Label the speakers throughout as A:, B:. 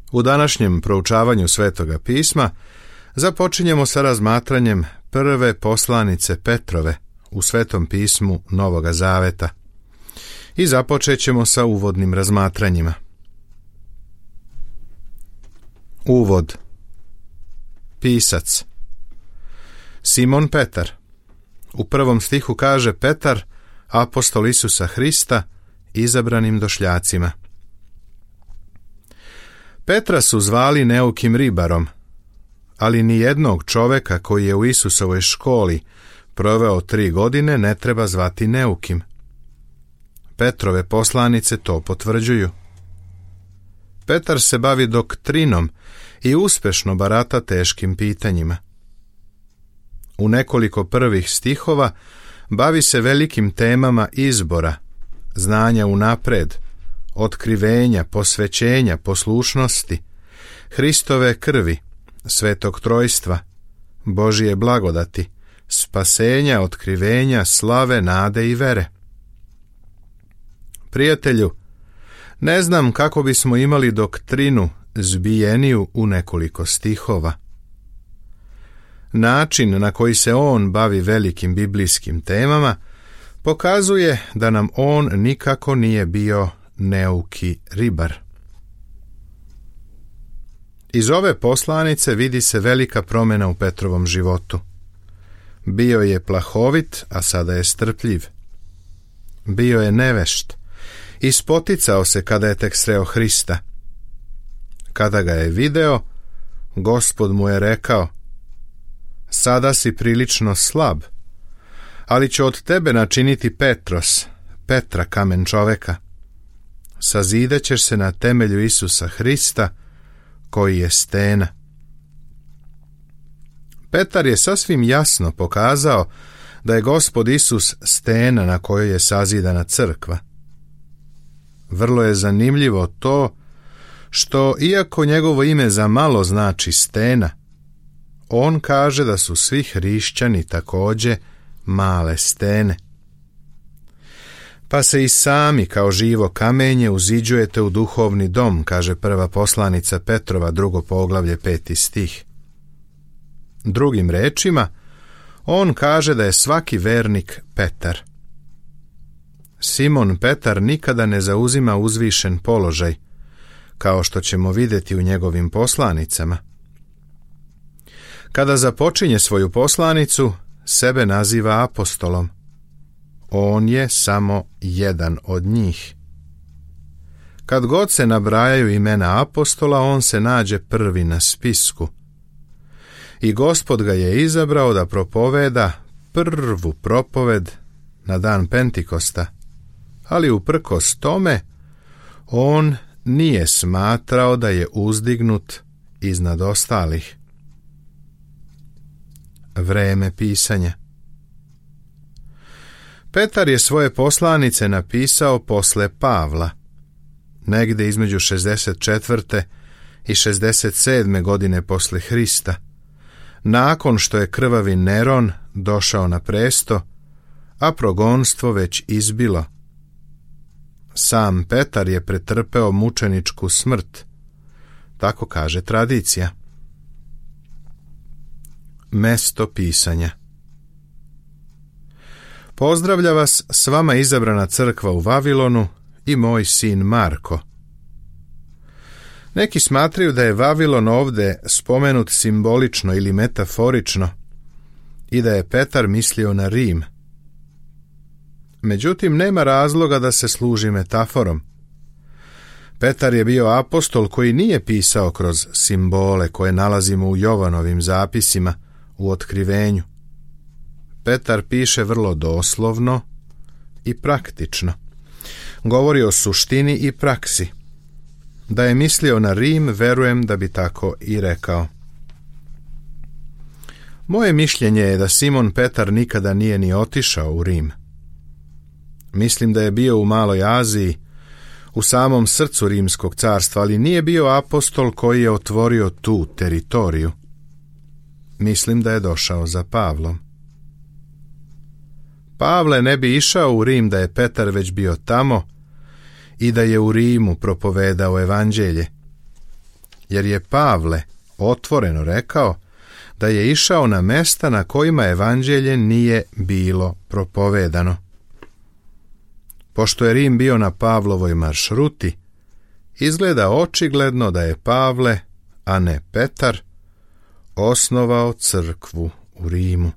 A: U današnjem proučavanju Svetoga pisma započinjemo sa razmatranjem prve poslanice Petrove u Svetom pismu Novoga Zaveta i započet ćemo sa uvodnim razmatranjima. Uvod. Pisac Simon Petar. U 1. stihu kaže Petar, apostol Isusa Hrista, izabranim došljacima. Petra su zvali neukim ribarom, ali ni jednog čoveka koji je u Isusovoj školi proveo 3 godine ne treba zvati neukim. Petrove poslanice to potvrđuju. Petar se bavi doktrinom i uspešno barata teškim pitanjima. U nekoliko prvih stihova bavi se velikim temama izbora, znanja unapred, otkrivenja, posvećenja, poslušnosti, Hristove krvi, Svetog Trojstva, Božije blagodati, spasenja, otkrivenja, slave, nade i vere. Prijatelju, ne znam kako bismo imali doktrinu zbijeniju u nekoliko stihova. Način na koji se on bavi velikim biblijskim temama pokazuje da nam on nikako nije bio neuki ribar. Iz ove poslanice vidi se velika promjena u Petrovom životu. Bio je plahovit, a sada je strpljiv. Bio je nevešt i spoticao se kada je tek sreo Hrista. Kada ga je video, Gospod mu je rekao: sada si prilično slab, ali ću od tebe načiniti Petros, Petra, kamen čoveka. Sazidat ćeš se na temelju Isusa Hrista, koji je stena. Petar je sasvim jasno pokazao da je Gospod Isus stena na kojoj je sazidana crkva. Vrlo je zanimljivo to što, iako njegovo ime za malo znači stena, on kaže da su svi hrišćani također male stene. Pa se i sami kao živo kamenje uziđujete u duhovni dom, kaže prva poslanica Petrova, 2. poglavlje, 5. stih. Drugim rečima, on kaže da je svaki vernik Petar. Simon Petar nikada ne zauzima uzvišen položaj, kao što ćemo vidjeti u njegovim poslanicama. Kada započinje svoju poslanicu, sebe naziva apostolom. On je samo jedan od njih. Kad god se nabrajaju imena apostola, on se nađe prvi na spisku. I Gospod ga je izabrao da propoveda prvu propoved na dan Pentikosta, ali uprkos tome, on nije smatrao da je uzdignut iznad ostalih. Vreme pisanja. Petar je svoje poslanice napisao posle Pavla, negde između 64. i 67. godine posle Hrista, nakon što je krvavi Neron došao na presto, a progonstvo već izbilo. Sam Petar je pretrpeo mučeničku smrt, tako kaže tradicija. Mesto pisanja. Pozdravlja vas s vama izabrana crkva u Vavilonu i moj sin Marko. Neki smatraju da je Vavilon ovdje spomenut simbolično ili metaforično i da je Petar mislio na Rim. Međutim, nema razloga da se služi metaforom. Petar je bio apostol koji nije pisao kroz simbole koje nalazimo u Jovanovim zapisima u Otkrivenju. Petar piše vrlo doslovno i praktično. Govori o suštini i praksi. Da je mislio na Rim, verujem da bi tako i rekao. Moje mišljenje je da Simon Petar nikada nije ni otišao u Rim. Mislim da je bio u Maloj Aziji, u samom srcu Rimskog carstva, ali nije bio apostol koji je otvorio tu teritoriju. Mislim da je došao za Pavlom. Pavle ne bi išao u Rim da je Petar već bio tamo i da je u Rimu propovedao evanđelje. jer je Pavle otvoreno rekao da je išao na mesta na kojima evanđelje nije bilo propovedano. Pošto je Rim bio na Pavlovoj maršruti, izgleda očigledno da je Pavle, a ne Petar, osnovao crkvu u Rimu.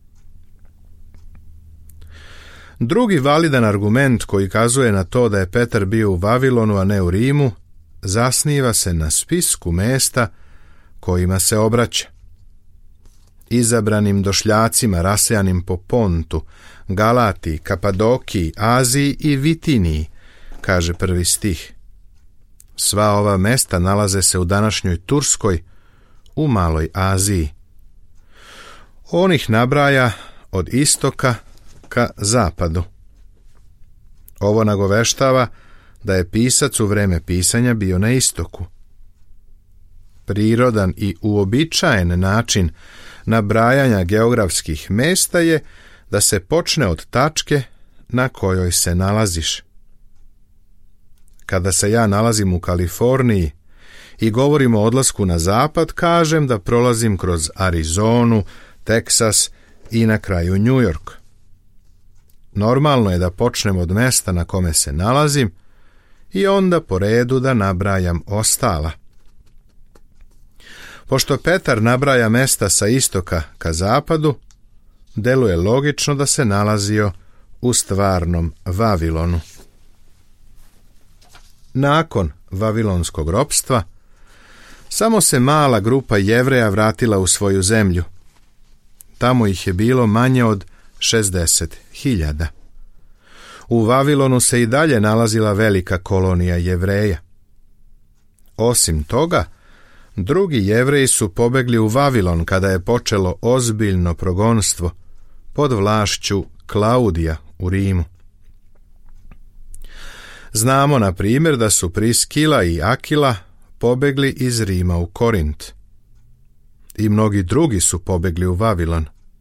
A: Drugi validan argument koji kazuje na to da je Petar bio u Vavilonu, a ne u Rimu, zasniva se na spisku mesta kojima se obraća. Izabranim došljacima rasejanim po Pontu, Galatiji, Kapadokiji, Aziji i Vitiniji, kaže 1. stih. Sva ova mesta nalaze se u današnjoj Turskoj, u Maloj Aziji. On ih nabraja od istoka ka zapadu. Ovo nagoveštava da je pisac u vreme pisanja bio na istoku. Prirodan i uobičajen način nabrajanja geografskih mesta je da se počne od tačke na kojoj se nalaziš. Kada se ja nalazim u Kaliforniji i govorim o odlasku na zapad, kažem da prolazim kroz Arizonu, Teksas i na kraju New York. Normalno je da počnem od mesta na kome se nalazim i onda po redu da nabrajam ostala. Pošto Petar nabraja mesta sa istoka ka zapadu, deluje logično da se nalazio u stvarnom Vavilonu. Nakon vavilonskog ropstva, samo se mala grupa Jevreja vratila u svoju zemlju. Tamo ih je bilo manje od 60.000. U Vavilonu se i dalje nalazila velika kolonija Jevreja. Osim toga, drugi Jevreji su pobegli u Vavilon kada je počelo ozbiljno progonstvo pod vlašću Klaudija u Rimu. Znamo, na primjer, da su Priskila i Akila pobegli iz Rima u Korint. I mnogi drugi su pobegli u Vavilon.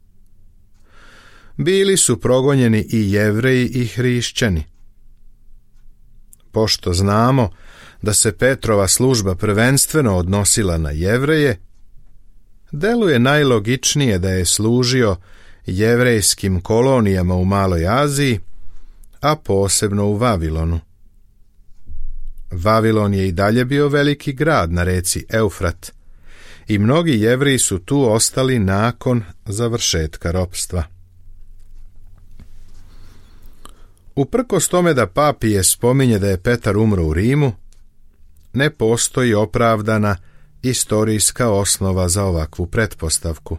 A: Bili su progonjeni i Jevreji i hrišćani. Pošto znamo da se Petrova služba prvenstveno odnosila na Jevreje, deluje najlogičnije da je služio jevrejskim kolonijama u Maloj Aziji, a posebno u Vavilonu. Vavilon je i dalje bio veliki grad na reci Eufrat i mnogi Jevreji su tu ostali nakon završetka ropstva. Uprkos tome da Papije spominje da je Petar umro u Rimu, ne postoji opravdana istorijska osnova za ovakvu pretpostavku.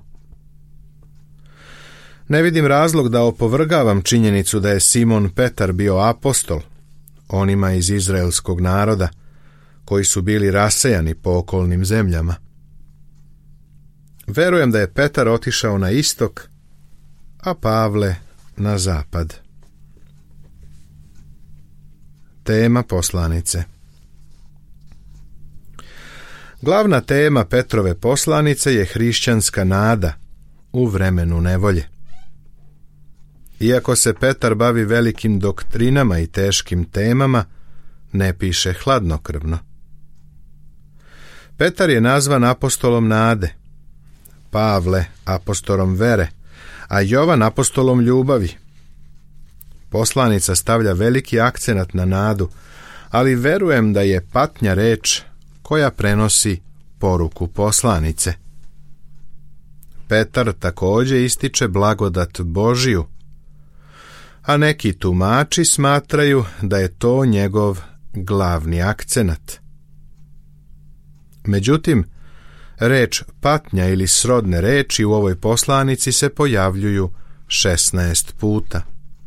A: Ne vidim razlog da opovrgavam činjenicu da je Simon Petar bio apostol onima iz izraelskog naroda koji su bili rasejani po okolnim zemljama. Verujem da je Petar otišao na istok, a Pavle na zapad. Tema poslanice. Glavna tema Petrove poslanice je hrišćanska nada u vremenu nevolje. Iako se Petar bavi velikim doktrinama i teškim temama, ne piše hladnokrvno. Petar je nazvan apostolom nade, Pavle apostolom vere, a Jovan apostolom ljubavi. Poslanica stavlja veliki akcenat na nadu, ali verujem da je patnja reč koja prenosi poruku poslanice. Petar također ističe blagodat Božiju, a neki tumači smatraju da je to njegov glavni akcenat. Međutim, reč patnja ili srodne reči u ovoj poslanici se pojavljuju 16 puta.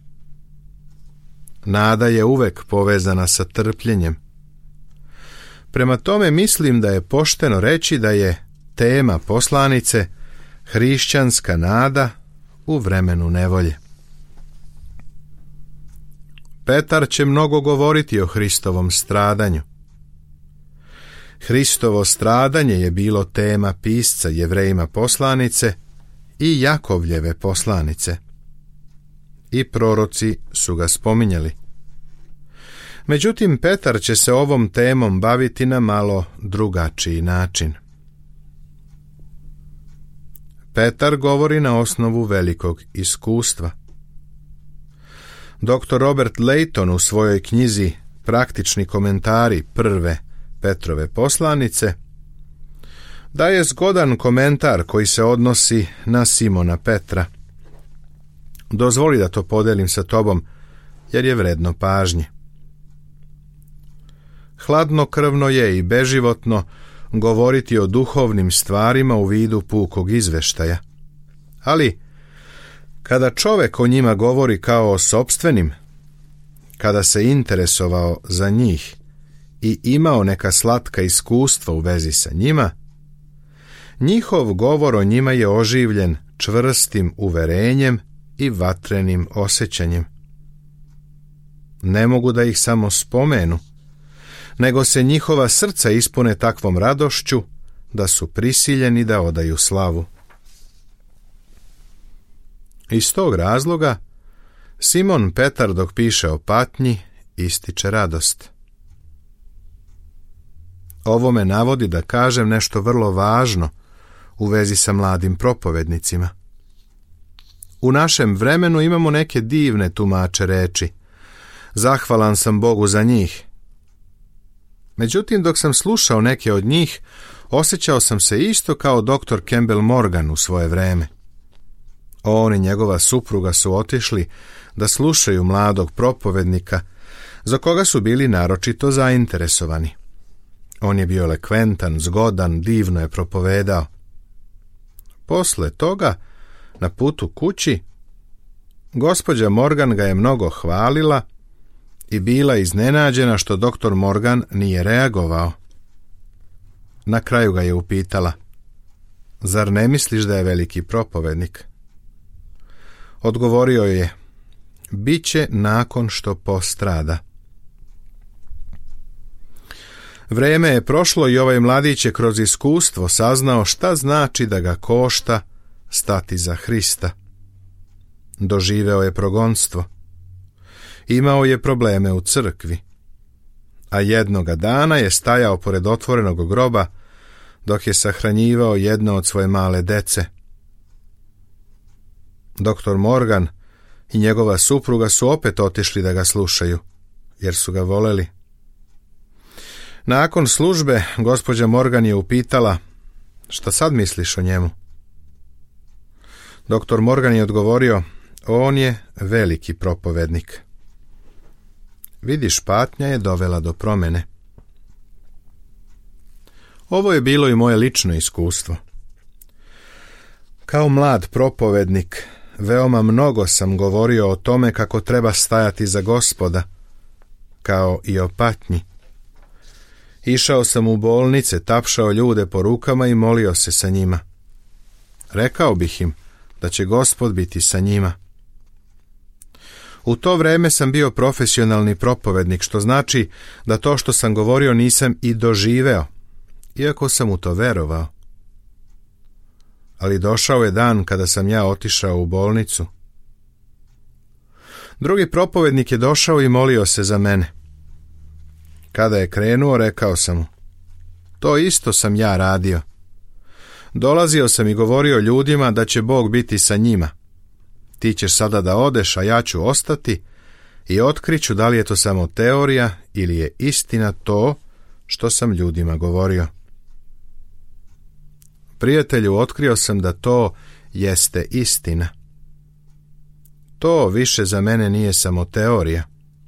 A: Nada je uvek povezana sa trpljenjem. Prema tome mislim da je pošteno reći da je tema poslanice hrišćanska nada u vremenu nevolje. Petar će mnogo govoriti o Hristovom stradanju. Hristovo stradanje je bilo tema pisca Jevrejima poslanice i Jakovljeve poslanice. I proroci su ga spominjali. Međutim, Petar će se ovom temom baviti na malo drugačiji način. Petar govori na osnovu velikog iskustva. Dr. Robert Leighton u svojoj knjizi Praktični komentari prve Petrove poslanice daje zgodan komentar koji se odnosi na Simona Petra. Dozvoli da to podelim sa tobom, jer je vredno pažnje. Hladnokrvno je i beživotno govoriti o duhovnim stvarima u vidu pukog izveštaja. Ali, kada čovjek o njima govori kao o sopstvenim, kada se interesovao za njih i imao neka slatka iskustva u vezi sa njima, njihov govor o njima je oživljen čvrstim uverenjem i vatrenim osjećanjem. Ne mogu da ih samo spomenu, nego se njihova srca ispune takvom radošću da su prisiljeni da odaju slavu. Iz tog razloga Simon Petar, dok piše o patnji, ističe radost. Ovo me navodi da kažem nešto vrlo važno u vezi sa mladim propovednicima. U našem vremenu imamo neke divne tumače reči. Zahvalan sam Bogu za njih. Međutim, dok sam slušao neke od njih, osjećao sam se isto kao dr. Campbell Morgan u svoje vreme. On i njegova supruga su otišli da slušaju mladog propovednika, za koga su bili naročito zainteresovani. On je bio elokventan, zgodan, divno je propovedao. Posle toga, na putu kući, gospođa Morgan ga je mnogo hvalila i bila iznenađena što dr. Morgan nije reagovao. Na kraju ga je upitala: zar ne misliš da je veliki propovednik? Odgovorio je: biće nakon što postrada. Vreme je prošlo i ovaj mladić je kroz iskustvo saznao šta znači da ga košta stati za Hrista. Doživeo je progonstvo. Imao je probleme u crkvi. A jednoga dana je stajao pored otvorenog groba dok je sahranjivao jedno od svoje male dece. Dr. Morgan i njegova supruga su opet otišli da ga slušaju, jer su ga voleli. Nakon službe, gospođa Morgan je upitala: šta sad misliš o njemu? Dr. Morgan je odgovorio: on je veliki propovednik. Vidiš, patnja je dovela do promjene. Ovo je bilo i moje lično iskustvo. Kao mlad propovednik, veoma mnogo sam govorio o tome kako treba stajati za Gospoda, kao i o patnji. Išao sam u bolnice, tapšao ljude po rukama i molio se sa njima. Rekao bih im da će Gospod biti sa njima. U to vreme sam bio profesionalni propovednik, što znači da to što sam govorio nisam i doživeo, iako sam u to verovao. Ali došao je dan kada sam ja otišao u bolnicu. Drugi propovednik je došao i molio se za mene. Kada je krenuo, rekao sam mu: to isto sam ja radio. Dolazio sam i govorio ljudima da će Bog biti sa njima. Ti ćeš sada da odeš, a ja ću ostati i otkriću da li je to samo teorija ili je istina to što sam ljudima govorio. Prijatelju, otkrio sam da to jeste istina. To više za mene nije samo teorija.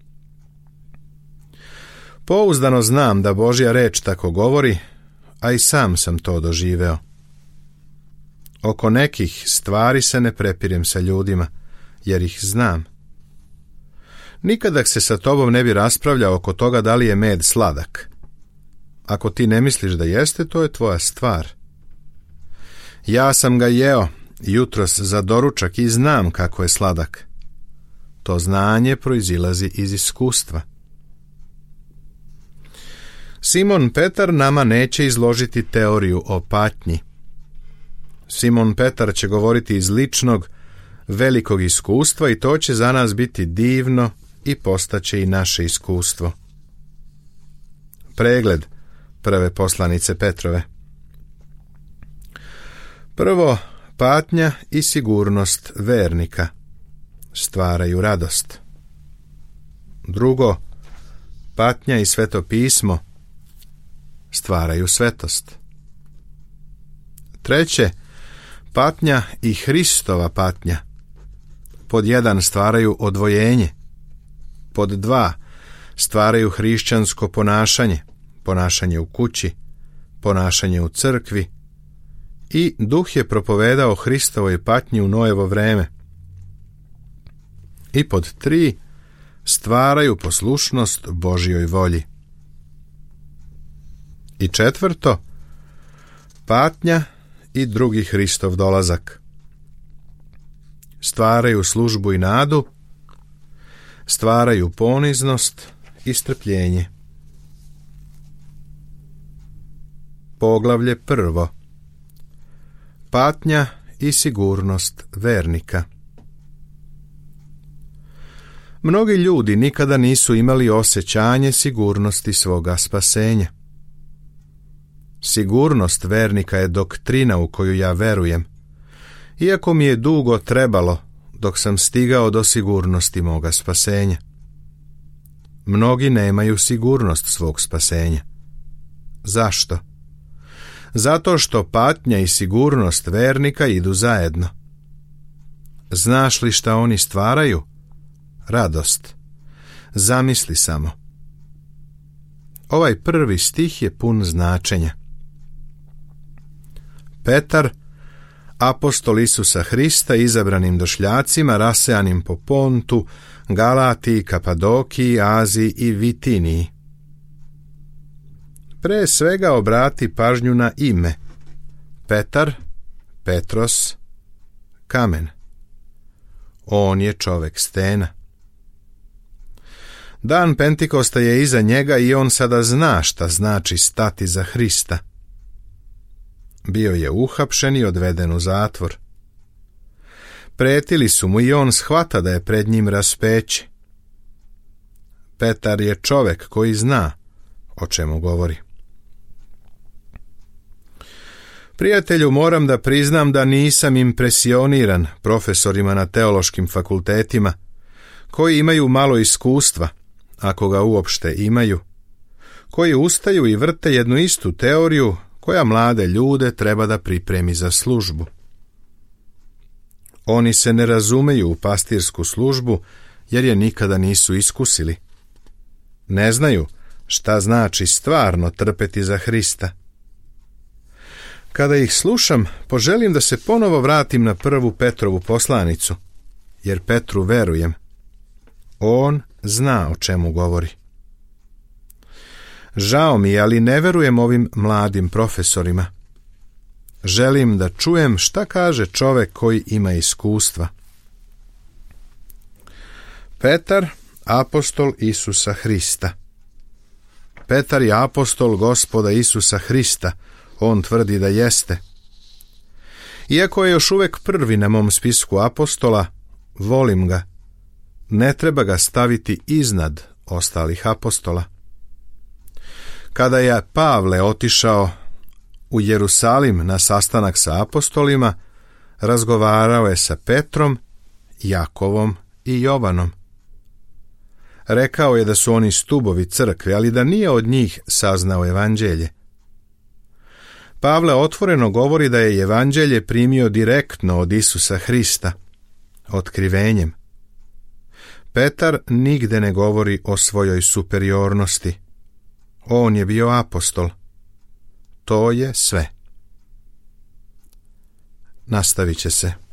A: Pouzdano znam da Božja reč tako govori, a i sam sam to doživeo. Oko nekih stvari se ne prepirem sa ljudima, jer ih znam. Nikada se sa tobom ne bi raspravljao oko toga da li je med sladak. Ako ti ne misliš da jeste, to je tvoja stvar. Ja sam ga jeo jutros za doručak i znam kako je sladak. To znanje proizilazi iz iskustva. Simon Petar nama neće izložiti teoriju o patnji. Simon Petar će govoriti iz ličnog, velikog iskustva i to će za nas biti divno i postaće i naše iskustvo. Pregled prve poslanice Petrove. Prvo, patnja i sigurnost vernika stvaraju radost. Drugo, patnja i sveto pismo stvaraju svetost. Treće, patnja i Hristova patnja pod 1 stvaraju odvojenje, pod 2 stvaraju hrišćansko ponašanje, ponašanje u kući, ponašanje u crkvi, i Duh je propovedao Hristovoj patnji u Noevo vreme. I pod 3 stvaraju poslušnost Božjoj volji. I četvrto, patnja i drugi Hristov dolazak stvaraju službu i nadu, stvaraju poniznost i strpljenje. Poglavlje 1. Patnja i sigurnost vernika. Mnogi ljudi nikada nisu imali osjećanje sigurnosti svoga spasenja. Sigurnost vernika je doktrina u koju ja verujem, iako mi je dugo trebalo dok sam stigao do sigurnosti moga spasenja. Mnogi nemaju sigurnost svog spasenja. Zašto? Zato što patnja i sigurnost vernika idu zajedno. Znaš li šta oni stvaraju? Radost. Zamisli samo. Ovaj prvi stih je pun značenja. Petar, apostol Isusa Hrista, izabranim došljacima rasejanim po Pontu, Galatiji, Kapadokiji, Aziji i Vitiniji. Pre svega obrati pažnju na ime. Petar, Petros, kamen. On je čovek stena. Dan Pentikosta je iza njega i on sada zna šta znači stati za Hrista. Bio je uhapšen i odveden u zatvor. Pretili su mu i on shvata da je pred njim raspeće. Petar je čovek koji zna o čemu govori. Prijatelju, moram da priznam da nisam impresioniran profesorima na teološkim fakultetima, koji imaju malo iskustva, ako ga uopšte imaju, koji ustaju i vrte jednu istu teoriju koja mlade ljude treba da pripremi za službu. Oni se ne razumeju u pastirsku službu jer je nikada nisu iskusili. Ne znaju šta znači stvarno trpeti za Hrista. Kada ih slušam, poželim da se ponovo vratim na prvu Petrovu poslanicu, jer Petru verujem. On zna o čemu govori. Žao mi je, ali ne verujem ovim mladim profesorima. Želim da čujem šta kaže čovek koji ima iskustva. Petar, apostol Isusa Hrista. Petar je apostol Gospoda Isusa Hrista, on tvrdi da jeste. Iako je još uvek prvi na mom spisku apostola, volim ga. Ne treba ga staviti iznad ostalih apostola. Kada je Pavle otišao u Jerusalim na sastanak sa apostolima, razgovarao je sa Petrom, Jakovom i Jovanom. Rekao je da su oni stubovi crkve, ali da nije od njih saznao evanđelje. Pavle otvoreno govori da je evanđelje primio direktno od Isusa Hrista, otkrivenjem. Petar nigde ne govori o svojoj superiornosti. On je bio apostol. To je sve. Nastavit će se.